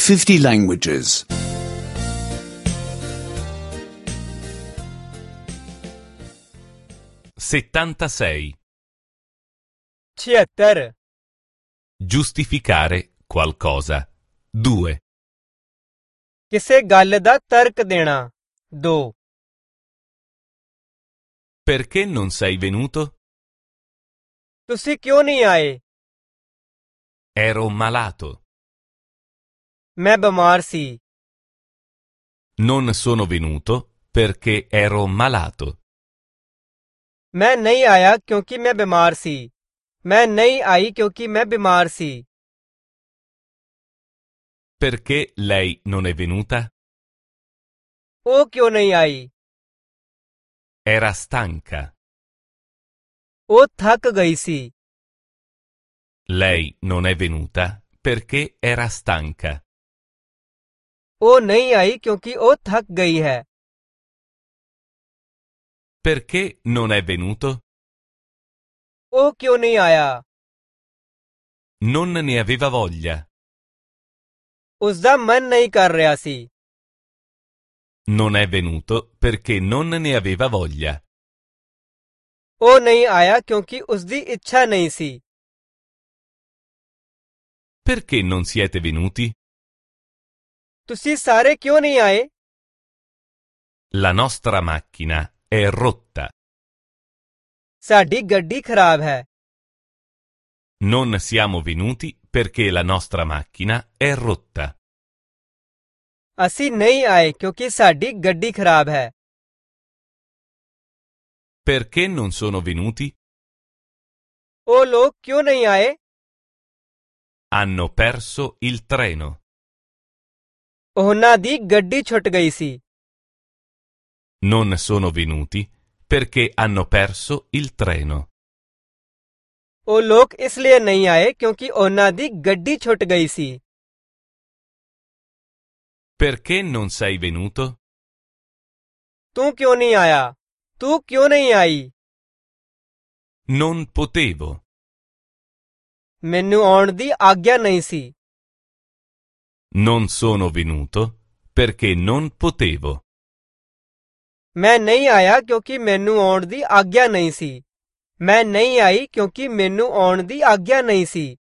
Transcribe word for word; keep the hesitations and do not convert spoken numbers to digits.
fifty languages. settantasei. छिहत्तर Giustificare qualcosa. due. ਕਿਸੇ ਗੱਲ ਦਾ ਤਰਕ ਦੇਣਾ दो Perché non sei venuto? ਤੁਸੀਂ ਕਿਉਂ ਨਹੀਂ ਆਏ Ero malato. ਮੈਂ ਬਿਮਾਰ ਸੀ Non sono venuto perché ero malato. ਮੈਂ ਨਹੀਂ ਆਇਆ ਕਿਉਂਕਿ ਮੈਂ ਬਿਮਾਰ ਸੀ ਮੈਂ ਨਹੀਂ ਆਈ ਕਿਉਂਕਿ ਮੈਂ ਬਿਮਾਰ ਸੀ Perché lei non è venuta? ਉਹ ਕਿਉਂ ਨਹੀਂ ਆਈ Era stanca. ਉਹ ਥੱਕ ਗਈ ਸੀ Lei non è venuta perché era stanca. ਉਹ ਨਹੀਂ ਆਈ ਕਿਉਂਕਿ ਉਹ ਥੱਕ ਗਈ ਹੈ Perché non è venuto? ਉਹ ਕਿਉਂ ਨਹੀਂ ਆਇਆ Non ne aveva voglia. ਉਸ ਦਾ ਮਨ ਨਹੀਂ ਕਰ ਰਿਹਾ ਸੀ Non è venuto perché non ne aveva voglia. ਉਹ ਨਹੀਂ ਆਇਆ ਕਿਉਂਕਿ ਉਸ ਦੀ ਇੱਛਾ ਨਹੀਂ ਸੀ Perché non siete venuti? ਤੁਸੀਂ ਸਾਰੇ ਕਿਉਂ ਨਹੀਂ ਆਏ La nostra macchina è rotta. ਸਾਡੀ ਗੱਡੀ ਖਰਾਬ ਹੈ Non siamo venuti perché la nostra macchina è rotta. ਅਸੀਂ ਨਹੀਂ ਆਏ ਕਿਉਂਕਿ ਸਾਡੀ ਗੱਡੀ ਖਰਾਬ ਹੈ Perché non sono venuti? ਉਹ ਲੋਕ ਕਿਉਂ ਨਹੀਂ ਆਏ Hanno perso il treno. ਉਹਨਾਂ ਦੀ ਗੱਡੀ ਛੁੱਟ ਗਈ ਸੀ Non sono venuti perché hanno perso il treno. ਉਹ ਲੋਕ ਇਸ ਲਈ ਨਹੀਂ ਆਏ ਕਿਉਂਕਿ ਉਹਨਾਂ ਦੀ ਗੱਡੀ ਛੁੱਟ ਗਈ ਸੀ Perché non sei venuto? ਤੂੰ ਕਿਉਂ ਨਹੀਂ ਆਇਆ ਤੂੰ ਕਿਉਂ ਨਹੀਂ ਆਈ Non potevo. ਮੈਨੂੰ ਆਉਣ ਦੀ ਆਗਿਆ ਨਹੀਂ ਸੀ Non sono venuto perché non potevo. ਮੈਂ ਨਹੀਂ ਆਇਆ ਕਿਉਂਕਿ ਮੈਨੂੰ ਆਉਣ ਦੀ ਆਗਿਆ ਨਹੀਂ ਸੀ ਮੈਂ ਨਹੀਂ ਆਈ ਕਿਉਂਕਿ ਮੈਨੂੰ ਆਉਣ ਦੀ ਆਗਿਆ ਨਹੀਂ ਸੀ